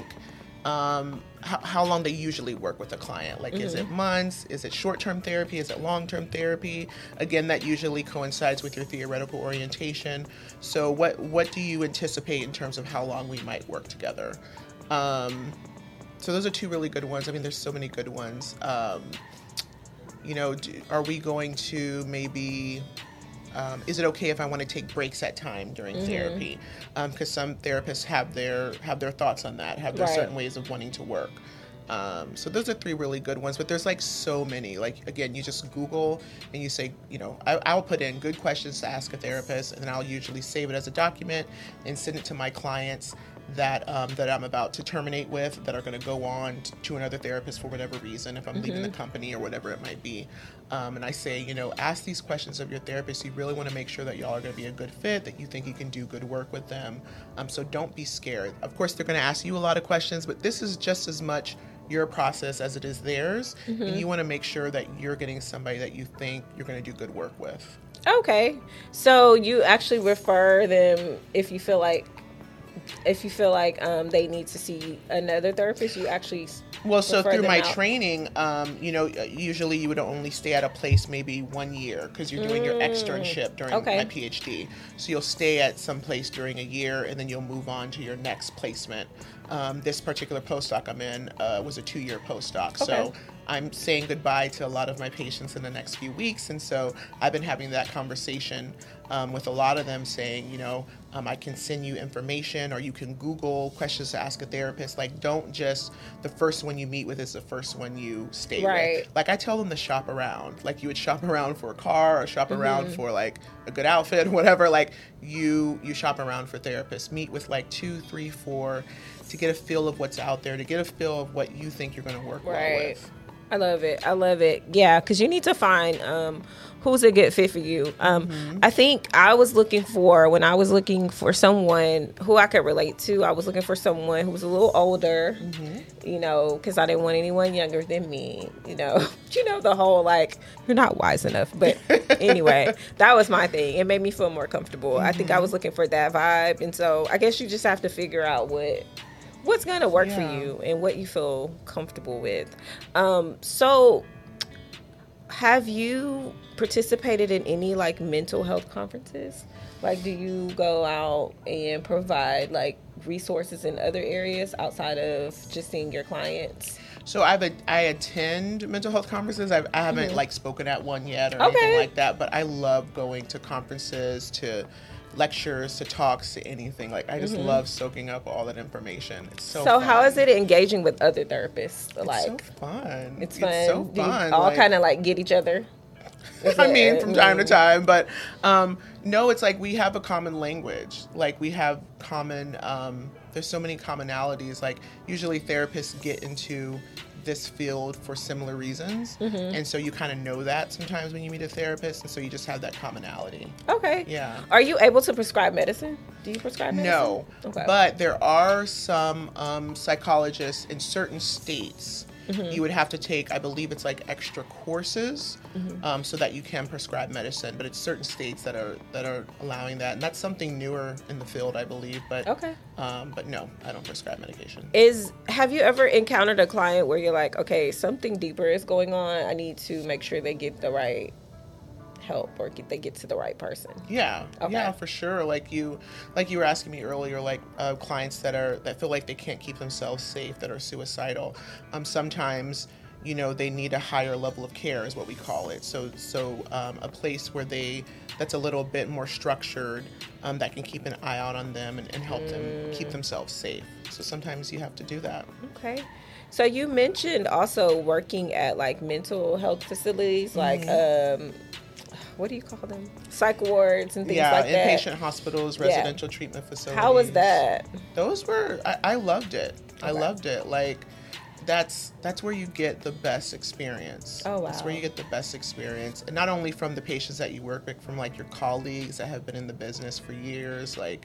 um, how, how long they usually work with a client. Like, mm-hmm. is it months? Is it short-term therapy? Is it long-term therapy? Again, that usually coincides with your theoretical orientation. So what, what do you anticipate in terms of how long we might work together? Um, so those are two really good ones. I mean, there's so many good ones. Um, you know, do, are we going to maybe... Um, is it okay if I want to take breaks at time during mm-hmm. therapy? Because um, some therapists have their have their thoughts on that, have their right. certain ways of wanting to work. Um, so those are three really good ones, but there's like so many. Like, again, you just Google and you say, you know, I, I'll put in good questions to ask a therapist, and then I'll usually save it as a document and send it to my clients that um, that I'm about to terminate with, that are going to go on to another therapist for whatever reason, if I'm mm-hmm. leaving the company or whatever it might be. Um, and I say, you know, ask these questions of your therapist. You really want to make sure that y'all are going to be a good fit, that you think you can do good work with them. Um, so don't be scared. Of course, they're going to ask you a lot of questions, but this is just as much your process as it is theirs. Mm-hmm. And you want to make sure that you're getting somebody that you think you're going to do good work with. Okay. So you actually refer them if you feel like if you feel like um, they need to see another therapist, you actually well so through my out. training, um, you know, usually you would only stay at a place maybe one year because you're doing mm. your externship during okay. my PhD. So you'll stay at some place during a year, and then you'll move on to your next placement. Um, this particular postdoc I'm in uh, was a two-year postdoc. Okay. So I'm saying goodbye to a lot of my patients in the next few weeks. And so I've been having that conversation um, with a lot of them saying, you know, um, I can send you information, or you can Google questions to ask a therapist. Like, don't just, the first one you meet with is the first one you stay right. with. Like, I tell them to shop around. Like, you would shop around for a car, or shop mm-hmm. around for like a good outfit, whatever. Like, you, you shop around for therapists. Meet with like two, three, four, to get a feel of what's out there, to get a feel of what you think you're going to work right. well with. I love it. I love it. Yeah, because you need to find um, who's a good fit for you. Um, mm-hmm. I think I was looking for, when I was looking for someone who I could relate to, I was looking for someone who was a little older, mm-hmm. you know, because I didn't want anyone younger than me, you know. You know, the whole, like, you're not wise enough. But anyway, that was my thing. It made me feel more comfortable. Mm-hmm. I think I was looking for that vibe. And so I guess you just have to figure out what... what's going to work yeah. for you and what you feel comfortable with. Um, so have you participated in any like mental health conferences? Like, do you go out and provide like resources in other areas outside of just seeing your clients? So I've a, I attend mental health conferences. I've, I haven't mm-hmm. like spoken at one yet or okay. anything like that, but I love going to conferences, to lectures, to talks, to anything. Like, I just mm-hmm. love soaking up all that information. It's so, so fun. How is it engaging with other therapists? It's like, so fun. It's fun. It's so Do fun. You all like, kind of like get each other? Is I mean, it, from time mm. to time, but um, no, it's like we have a common language. Like, we have common, um, there's so many commonalities. Like, usually therapists get into this field for similar reasons, mm-hmm. and so you kind of know that sometimes when you meet a therapist, and so you just have that commonality. Okay. Yeah. Are you able to prescribe medicine? Do you prescribe medicine? No. Okay. But there are some um, psychologists in certain states. Mm-hmm. You would have to take, I believe it's like extra courses, mm-hmm. um, so that you can prescribe medicine. But it's certain states that are that are allowing that, and that's something newer in the field, I believe. But okay. Um, but no, I don't prescribe medication. Is have you ever encountered a client where you're like, okay, something deeper is going on. I need to make sure they get the right help, or get, they get to the right person? Yeah. Okay. Yeah, for sure. Like you, like you were asking me earlier, like uh, clients that are, that feel like they can't keep themselves safe, that are suicidal. Um, sometimes, you know, they need a higher level of care is what we call it. So, so um, a place where they, that's a little bit more structured, um, that can keep an eye out on them and, and help mm. them keep themselves safe. So sometimes you have to do that. Okay. So you mentioned also working at like mental health facilities, mm-hmm. like, um, what do you call them? Psych wards and things yeah, like that. Yeah, inpatient hospitals, residential yeah. treatment facilities. How was that? Those were, I, I loved it. Okay. I loved it. Like, that's that's where you get the best experience. Oh, wow. That's where you get the best experience. And not only from the patients that you work with, from like your colleagues that have been in the business for years. Like,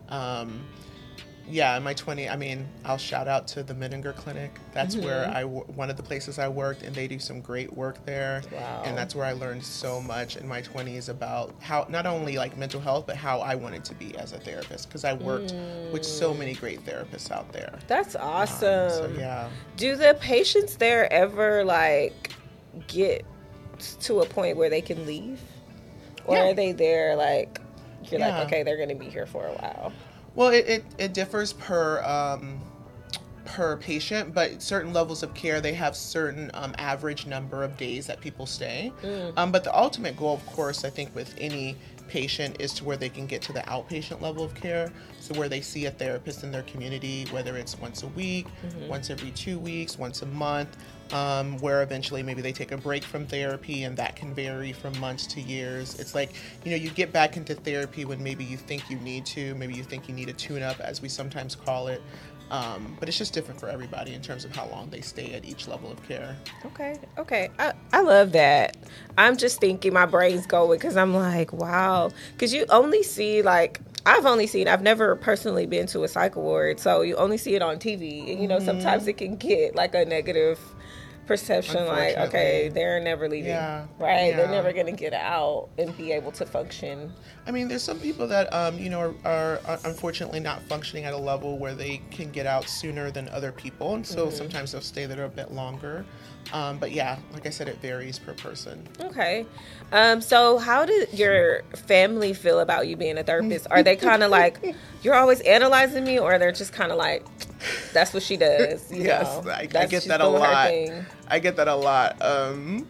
um, yeah, in my twenties, I mean, I'll shout out to the Menninger Clinic. That's mm-hmm. where I, one of the places I worked, and they do some great work there. Wow. And that's where I learned so much in my twenties about how, not only like mental health, but how I wanted to be as a therapist, because I worked mm. with so many great therapists out there. That's awesome. Um, so, yeah. Do the patients there ever like get to a point where they can leave? Or yeah. are they there like, you're yeah. like, okay, they're going to be here for a while? Well, it, it, it differs per um, per patient, but certain levels of care, they have certain um, average number of days that people stay. Mm. Um, but the ultimate goal, of course, I think with any patient is to where they can get to the outpatient level of care, so where they see a therapist in their community, whether it's once a week, mm-hmm. once every two weeks, once a month, um, where eventually maybe they take a break from therapy, and that can vary from months to years. It's like, you know, you get back into therapy when maybe you think you need to, maybe you think you need a tune-up, as we sometimes call it. Um, but it's just different for everybody in terms of how long they stay at each level of care. Okay. Okay. I, I love that. I'm just thinking, my brain's going, because I'm like, wow. Because you only see, like, I've only seen, I've never personally been to a psych ward, so you only see it on T V. And, you know, mm-hmm. sometimes it can get, like, a negative perception, like, okay, they're never leaving, yeah. right? Yeah. They're never going to get out and be able to function. I mean, there's some people that, um, you know, are, are unfortunately not functioning at a level where they can get out sooner than other people. And so mm-hmm. sometimes they'll stay there a bit longer. Um, but yeah, like I said, it varies per person. Okay. Um, so how did your family feel about you being a therapist? Are they kind of like, you're always analyzing me, or they're just kind of like, that's what she does? You yes, know? I, I get that a lot. I get that a lot. Um,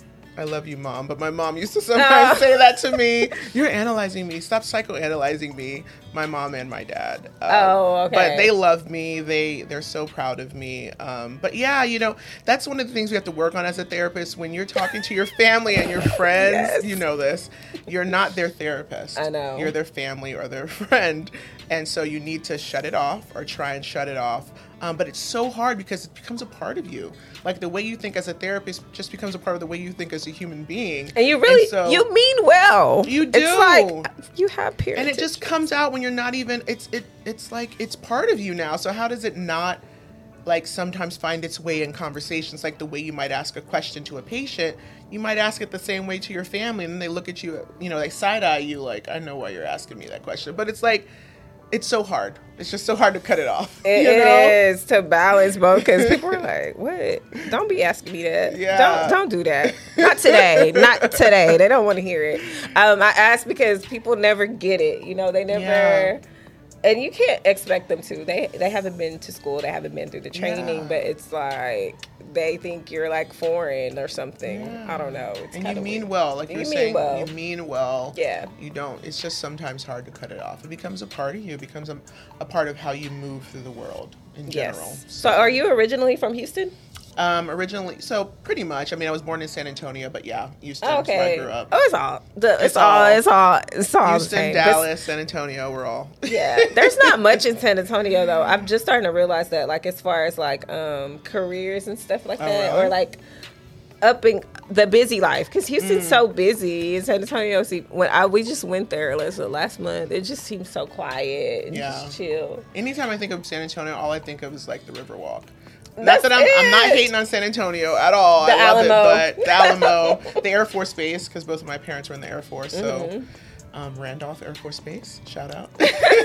I love you, Mom, but my mom used to sometimes uh. say that to me. You're analyzing me. Stop psychoanalyzing me. My mom and my dad. Um, oh, okay. But they love me. They, they're so proud of me. Um, but yeah, you know, that's one of the things we have to work on as a therapist. When you're talking to your family and your friends, yes. you know this, you're not their therapist. I know. You're their family or their friend. And so you need to shut it off, or try and shut it off. Um, but it's so hard because it becomes a part of you. Like, the way you think as a therapist just becomes a part of the way you think as a human being. And you really, and so, you mean well. You do. It's like, you have pure And it just comes out when you're not even, it's it it's like, it's part of you now. So how does it not, like, sometimes find its way in conversations? Like the way you might ask a question to a patient, you might ask it the same way to your family. And then they look at you, you know, they side-eye you like, I know why you're asking me that question. But it's like, it's so hard. It's just so hard to cut it off. It you know? is to balance both, because people are like, "What? Don't be asking me that. Yeah. Don't don't do that. Not today. Not today. They don't want to hear it." Um, I ask because people never get it. You know, they never. Yeah. And you can't expect them to. They they haven't been to school. They haven't been through the training. Yeah. But it's like they think you're like foreign or something. Yeah. I don't know. It's and you mean weird. well, like and you're you saying. Well. You mean well. Yeah. You don't. It's just sometimes hard to cut it off. It becomes a part of you. It becomes a, a part of how you move through the world in general. Yes. So, so are you originally from Houston? Um, originally, so pretty much. I mean, I was born in San Antonio, but yeah, Houston is okay. where I grew up. Oh, it's all. The, it's, it's all, all. It's all. It's all. Houston, Dallas, San Antonio. We're all. Yeah, there's not much in San Antonio though. I'm just starting to realize that, like, as far as like um, careers and stuff like that, oh, really? Or like upping the busy life, because Houston's mm. so busy. In San Antonio, see, when I we just went there last last month, it just seems so quiet and yeah. just chill. Anytime I think of San Antonio, all I think of is like the Riverwalk. That's not that I'm, I'm not hating on San Antonio at all. The I love Alamo. it, but the Alamo, the Air Force Base, because both of my parents were in the Air Force, so mm-hmm. um, Randolph Air Force Base, shout out.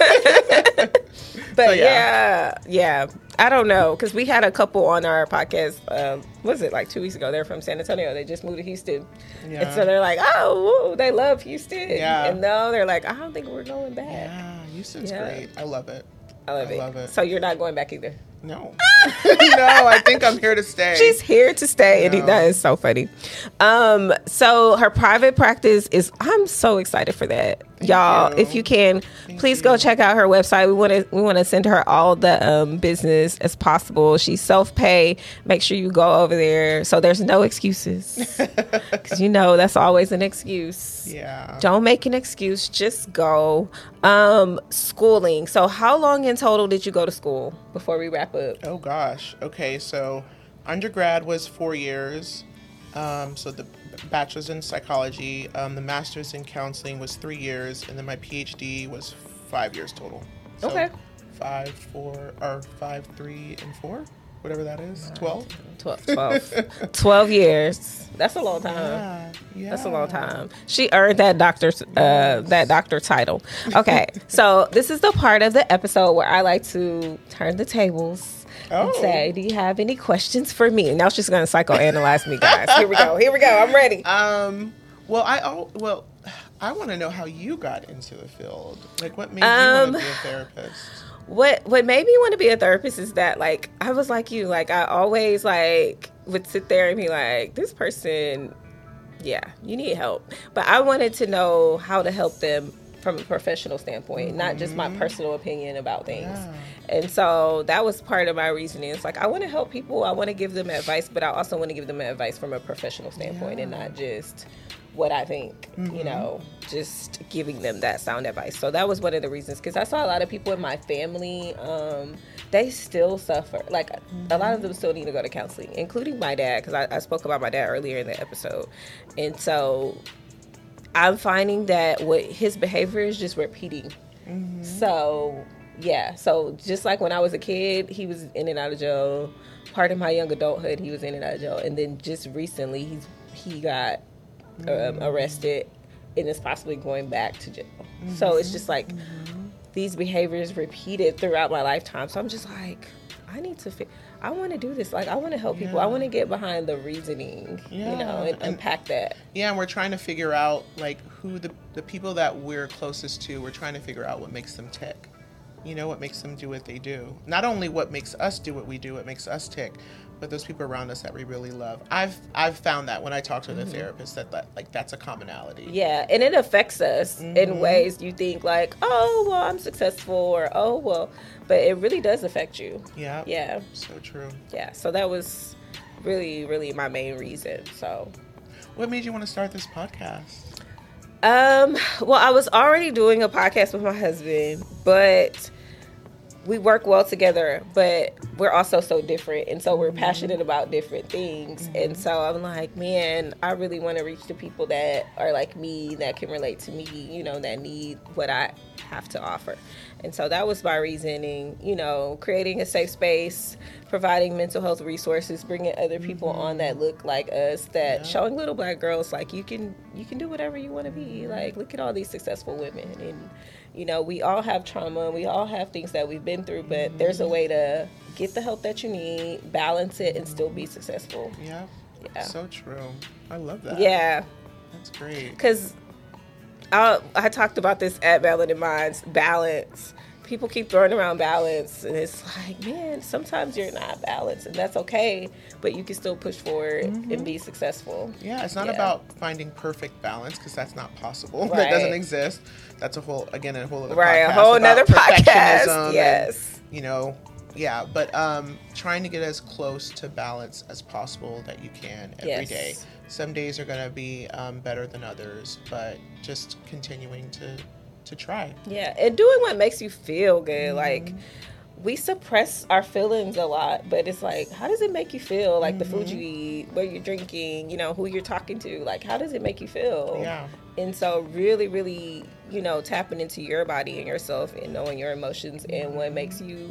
But so, yeah. yeah, yeah, I don't know, because we had a couple on our podcast. Um, was it like two weeks ago? They're from San Antonio. They just moved to Houston, yeah. and so they're like, "Oh, woo, they love Houston." Yeah, and no, they're like, "I don't think we're going back." Yeah, Houston's yeah. great. I love it. I love I it. love it. So you're not going back either? No. No, I think I'm here to stay. She's here to stay. No. And that is so funny. Um, so her private practice is, I'm so excited for that. Thank Y'all, you. if you can, Thank please you. go check out her website. We want to we want to send her all the um, business as possible. She's self-pay. Make sure you go over there so there's no excuses. Because you know that's always an excuse. Yeah. Don't make an excuse. Just go. Um, schooling. So how long in total did you go to school before we wrap up? Oh, gosh. Okay, so undergrad was four years. Um, so the bachelor's in psychology, um, the master's in counseling was three years, and then my PhD was five years total. So okay. Five, four, or five, three, and four, whatever that is. Twelve. Twelve. Twelve. Twelve years. That's a long time. Yeah, yeah. That's a long time. She earned that doctor, uh, yes. that doctor title. Okay, so this is the part of the episode where I like to turn the tables. Oh. And say, do you have any questions for me? And now she's going to psychoanalyze me, guys. Here we go. Here we go. I'm ready. Um. Well, I oh, well, I want to know how you got into the field. Like, what made um, you want to be a therapist? what what made me want to be a therapist is that, like, I was like you, like, I always, like, would sit there and be like, this person, yeah, you need help. But I wanted to know how to help them from a professional standpoint, mm-hmm. not just my personal opinion about things. Yeah. And so that was part of my reasoning. It's like, I want to help people. I want to give them advice, but I also want to give them advice from a professional standpoint, yeah. and not just what I think, mm-hmm. you know, just giving them that sound advice. So that was one of the reasons, because I saw a lot of people in my family, um, they still suffer. Like, mm-hmm. a lot of them still need to go to counseling, including my dad, because I, I spoke about my dad earlier in the episode. And so I'm finding that what his behavior is just repeating. Mm-hmm. So, yeah. So just like when I was a kid, he was in and out of jail. Part of my young adulthood, he was in and out of jail. And then just recently, he's he got um, arrested and is possibly going back to jail. Mm-hmm. So it's just like mm-hmm. these behaviors repeated throughout my lifetime. So I'm just like, I need to fi- I want to do this. Like, I want to help yeah. people. I want to get behind the reasoning, yeah. you know, and, and unpack that. Yeah, and we're trying to figure out, like, who the, the people that we're closest to, we're trying to figure out what makes them tick. You know, what makes them do what they do. Not only what makes us do what we do, what makes us tick, but those people around us that we really love. I've I've found that when I talk to the mm-hmm. therapist, that, that like that's a commonality. Yeah, and it affects us mm-hmm. in ways you think like, oh, well, I'm successful, or oh, well, but it really does affect you. Yeah. Yeah. So true. Yeah, so that was really, really my main reason. So, what made you want to start this podcast? Um, well, I was already doing a podcast with my husband, but we work well together, but we're also so different. And so we're mm-hmm. passionate about different things. Mm-hmm. And so I'm like, man, I really want to reach the people that are like me, that can relate to me, you know, that need what I have to offer. And so that was my reasoning, you know, creating a safe space, providing mental health resources, bringing other people mm-hmm. on that look like us, that yeah. showing little black girls, like, you can, you can do whatever you want to be. Like, look at all these successful women. And, you know, we all have trauma. We all have things that we've been through, but mm-hmm. there's a way to get the help that you need, balance it, and still be successful. Yeah. Yeah. So true. I love that. Yeah. That's great. Because I, I talked about this at Melanin Minds, balance. People keep throwing around balance, and it's like, man, sometimes you're not balanced, and that's okay, but you can still push forward mm-hmm. and be successful. Yeah, it's not yeah. about finding perfect balance, because that's not possible. Right. That doesn't exist. That's a whole, again, a whole other right, podcast. Right, a whole other podcast. Yes. And, you know, yeah, but um, trying to get as close to balance as possible that you can every yes. day. Some days are going to be um, better than others, but just continuing to to try. Yeah, and doing what makes you feel good. Mm-hmm. Like, we suppress our feelings a lot, but it's like, how does it make you feel? Like, mm-hmm. the food you eat, what you're drinking, you know, who you're talking to. Like, how does it make you feel? Yeah. And so really, really, you know, tapping into your body and yourself and knowing your emotions mm-hmm. and what makes you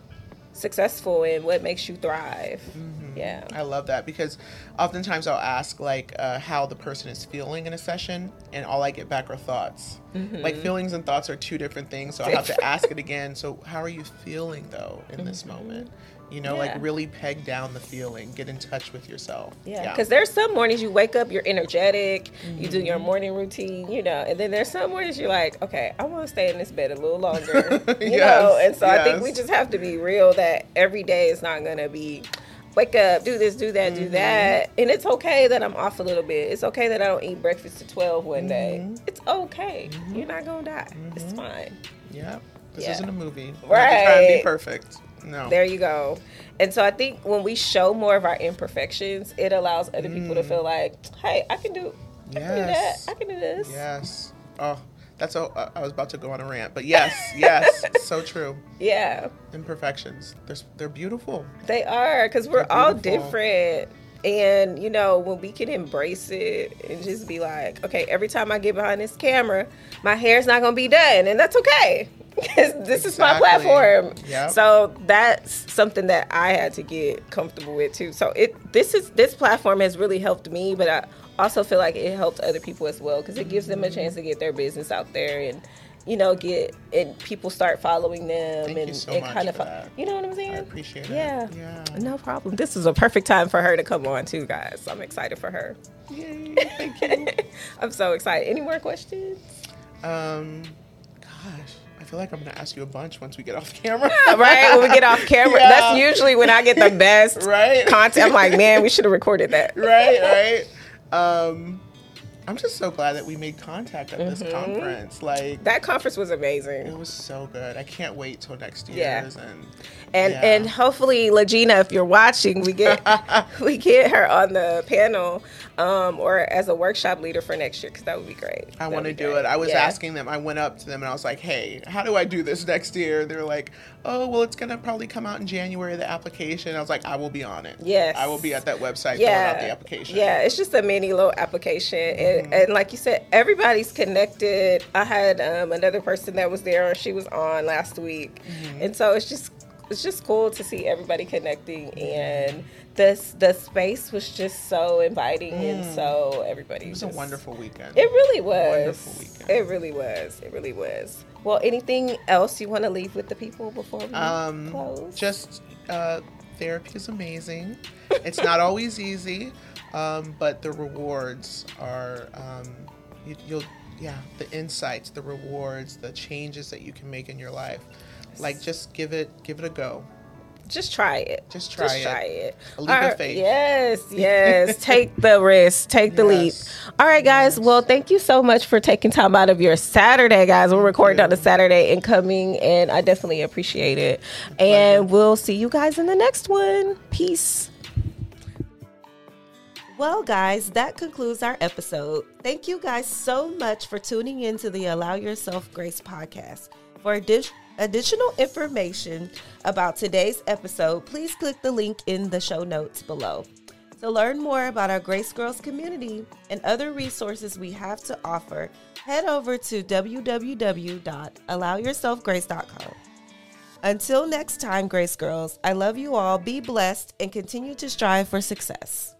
successful and what makes you thrive. Mm-hmm. Yeah. I love that, because oftentimes I'll ask, like, uh, how the person is feeling in a session, and all I get back are thoughts. Mm-hmm. Like, feelings and thoughts are two different things, so I have to ask it again. So how are you feeling, though, in mm-hmm. this moment? You know, yeah. like, really peg down the feeling, get in touch with yourself. Yeah, because yeah. there's some mornings you wake up, you're energetic, mm-hmm. you do your morning routine, you know, and then there's some mornings you're like, okay, I want to stay in this bed a little longer, you yes. know, and so yes. I think we just have to be real that every day is not going to be, wake up, do this, do that, mm-hmm. do that, and it's okay that I'm off a little bit. It's okay that I don't eat breakfast at twelve one mm-hmm. day. It's okay. Mm-hmm. You're not going to die. Mm-hmm. It's fine. Yeah, this yeah. isn't a movie. Right. We're not trying to be perfect. No. There you go. And so I think when we show more of our imperfections, it allows other mm. people to feel like, hey, I can do, I yes. can do that. I can do this. Yes. Oh, that's all. Uh, I was about to go on a rant, but yes, yes, so true. Yeah. Imperfections. They're they're beautiful. They are, because we're all different. And, you know, when we can embrace it and just be like, okay, every time I get behind this camera, my hair's not going to be done. And that's okay. Because this exactly. is my platform. Yep. So that's something that I had to get comfortable with, too. So it this is this platform has really helped me, but I also feel like it helped other people as well, because it gives them a chance to get their business out there and, you know, get, and people start following them. Thank and you so and much kind of, for that. You know what I'm saying? I appreciate it. Yeah. Yeah. No problem. This is a perfect time for her to come on too, guys. I'm excited for her. Yay. Thank you. I'm so excited. Any more questions? Um, gosh, I feel like I'm going to ask you a bunch once we get off camera. Right? When we get off camera. Yeah. That's usually when I get the best right? content. I'm like, man, we should have recorded that. Right, right. Um, I'm just so glad that we made contact at mm-hmm. this conference. Like that conference was amazing. It was so good. I can't wait till next year's. Yeah. And and, yeah. and hopefully, Legina, if you're watching, we get we get her on the panel um, or as a workshop leader for next year, because that would be great. I want to do great. it. I was yeah. asking them. I went up to them and I was like, "Hey, how do I do this next year?" They're like, "Oh, well, it's gonna probably come out in January, the application." I was like, "I will be on it. Yes, I will be at that website yeah. filling out the application." Yeah, it's just a mini little application, mm-hmm. and, and like you said, everybody's connected. I had um, another person that was there, she was on last week, mm-hmm. and so it's just it's just cool to see everybody connecting, and this the space was just so inviting, mm. and so everybody. It was just, a wonderful weekend. It really was. Wonderful weekend. It really was. It really was. Well, anything else you want to leave with the people before we um, close? Just uh, therapy is amazing. It's not always easy, um, but the rewards are. Um, you, you'll yeah, the insights, the rewards, the changes that you can make in your life. Like, just give it, give it a go. Just try it. Just try Just it. try it. A leap of faith. Yes, yes. Take the risk. Take the Yes. leap. All right, guys. Yes. Well, thank you so much for taking time out of your Saturday, guys. We're recording you. on a Saturday and coming, and I definitely appreciate it. And we'll see you guys in the next one. Peace. Well, guys, that concludes our episode. Thank you guys so much for tuning in to the Allow Yourself Grace podcast. For addition Additional information about today's episode, please click the link in the show notes below. To learn more about our Grace Girls community and other resources we have to offer, head over to w w w dot allow yourself grace dot com. Until next time, Grace Girls, I love you all, be blessed, and continue to strive for success.